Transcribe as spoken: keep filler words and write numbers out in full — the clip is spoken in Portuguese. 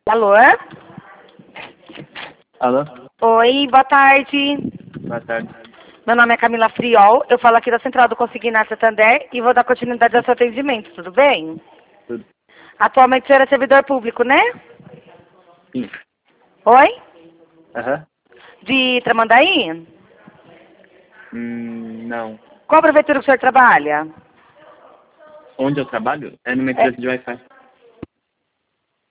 Alô? Alô? Oi, boa tarde. Boa tarde. Meu nome é Camila Friol, eu falo aqui da Central do Consignar Santander e vou dar continuidade ao seu atendimento, tudo bem? Tudo. Atualmente o senhor é servidor público, né? Sim. Oi? Aham. De Tramandaí? Hum, não. Qual prefeitura que o senhor trabalha? Onde eu trabalho? É numa É, empresa de Wi-Fi.